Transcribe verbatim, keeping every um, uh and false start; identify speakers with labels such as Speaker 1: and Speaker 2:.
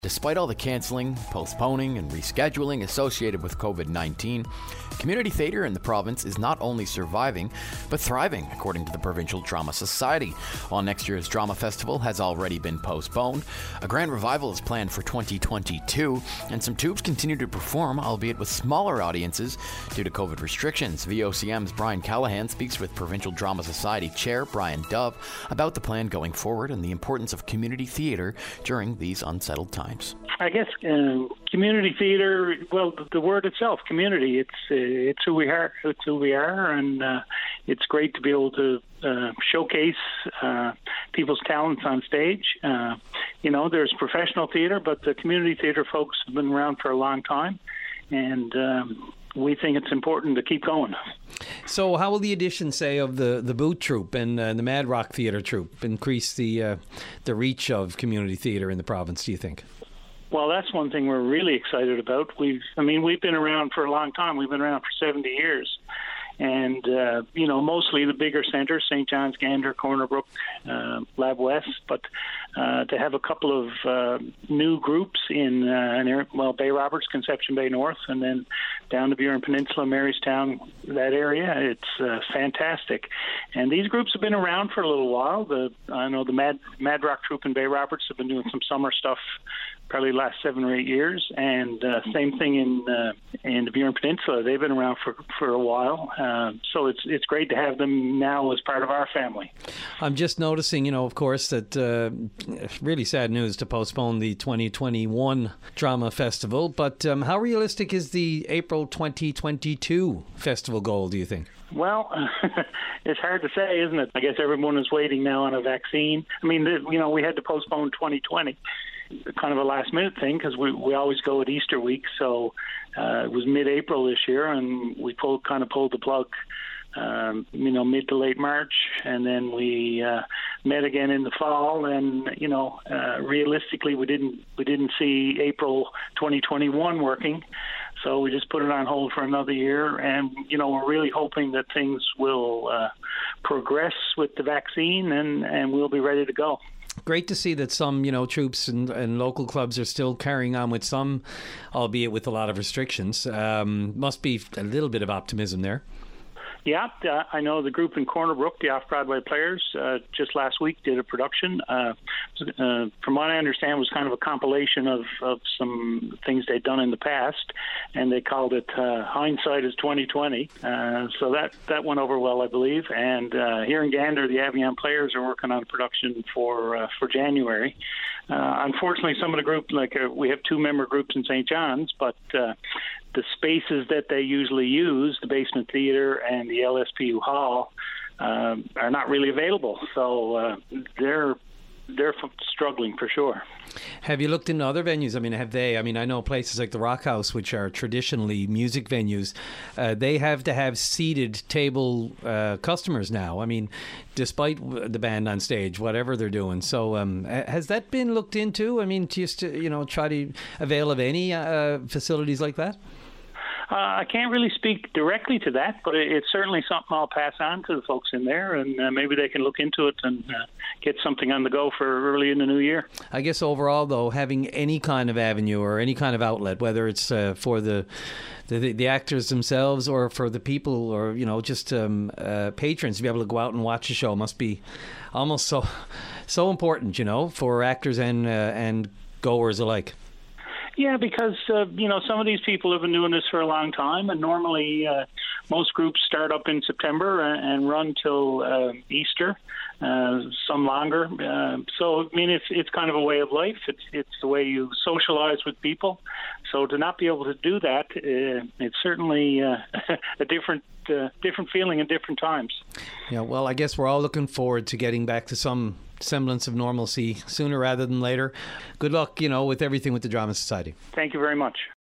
Speaker 1: Despite all the cancelling, postponing, and rescheduling associated with covid nineteen, community theatre in the province is not only surviving, but thriving, according to the Provincial Drama Society. While next year's drama festival has already been postponed, a grand revival is planned for twenty twenty-two, and some troupes continue to perform, albeit with smaller audiences due to COVID restrictions. V O C M's Brian Callahan speaks with Provincial Drama Society Chair Brian Dove about the plan going forward and the importance of community theatre during these unsettled times.
Speaker 2: I guess uh, community theatre, well, the word itself, community, it's uh, it's who we are, it's who we are, and uh, it's great to be able to uh, showcase uh, people's talents on stage. Uh, you know, there's professional theatre, but the community theatre folks have been around for a long time, and um, we think it's important to keep going.
Speaker 3: So how will the addition, say, of the, the Boot Troupe and uh, the Mad Rock Theatre Troupe increase the uh, the reach of community theatre in the province, do you think?
Speaker 2: Well, that's one thing we're really excited about. We've, I mean, we've been around for a long time. We've been around for seventy years. And, uh, you know, mostly the bigger centres, Saint John's, Gander, Corner Brook, uh, Lab West. But uh, to have a couple of uh, new groups in, uh, in, well, Bay Roberts, Conception Bay North, and then down to Burin Peninsula, Marystown, that area, it's uh, fantastic. And these groups have been around for a little while. The I know the Mad, Mad Rock Troupe in Bay Roberts have been doing some summer stuff probably the last seven or eight years, and uh, same thing in uh, in the Burin Peninsula. They've been around for for a while, uh, so it's it's great to have them now as part of our family.
Speaker 3: I'm just noticing, you know, of course, that uh, really sad news to postpone the twenty twenty-one Drama Festival, but um, how realistic is the April twenty twenty-two festival goal, do you think?
Speaker 2: Well, it's hard to say, isn't it? I guess everyone is waiting now on a vaccine. I mean, you know, we had to postpone twenty twenty. Kind of a last minute thing because we, we always go at Easter week, so uh, it was mid-April this year, and we pulled kind of pulled the plug, um, you know, mid to late March, and then we uh, met again in the fall, and you know, uh, realistically, we didn't we didn't see April twenty twenty-one working, so we just put it on hold for another year, and you know, we're really hoping that things will uh, progress with the vaccine, and and we'll be ready to go.
Speaker 3: Great to see that some, you know, troops and, and local clubs are still carrying on with some, albeit with a lot of restrictions. Um, must be a little bit of optimism there.
Speaker 2: Yeah, uh, I know the group in Corner Brook, the Off-Broadway Players, uh, just last week did a production. Uh, uh, from what I understand, it was kind of a compilation of, of some things they'd done in the past, and they called it uh, Hindsight is twenty twenty. Uh, so that, that went over well, I believe. And uh, here in Gander, the Avion Players are working on a production for uh, for January. Uh, unfortunately, some of the group, like uh, we have two member groups in Saint John's, but uh, the spaces that they usually use, the basement theatre and the L S P U hall, uh, are not really available. So uh, they're they're struggling for sure.
Speaker 3: Have you looked into other venues? I mean, have they? I mean, I know places like the Rock House, which are traditionally music venues, uh, they have to have seated table uh, customers now. I mean, despite the band on stage, whatever they're doing. So um, has that been looked into? I mean, just to, you know, try to avail of any uh, facilities like that?
Speaker 2: Uh, I can't really speak directly to that, but it, it's certainly something I'll pass on to the folks in there, and uh, maybe they can look into it and uh, get something on the go for early in the new year.
Speaker 3: I guess overall, though, having any kind of avenue or any kind of outlet, whether it's uh, for the, the the actors themselves or for the people or, you know, just um, uh, patrons to be able to go out and watch a show must be almost so so important, you know, for actors and uh, and goers alike.
Speaker 2: Yeah, because, uh, you know, some of these people have been doing this for a long time, and normally uh, most groups start up in September and, and run till uh, Easter, uh, some longer. Uh, so, I mean, it's it's kind of a way of life. It's it's the way you socialize with people. So to not be able to do that, uh, it's certainly uh, a different uh, different feeling at different times.
Speaker 3: Yeah, well, I guess we're all looking forward to getting back to some semblance of normalcy sooner rather than later. Good luck, you know, with everything with the Drama Society.
Speaker 2: Thank you very much.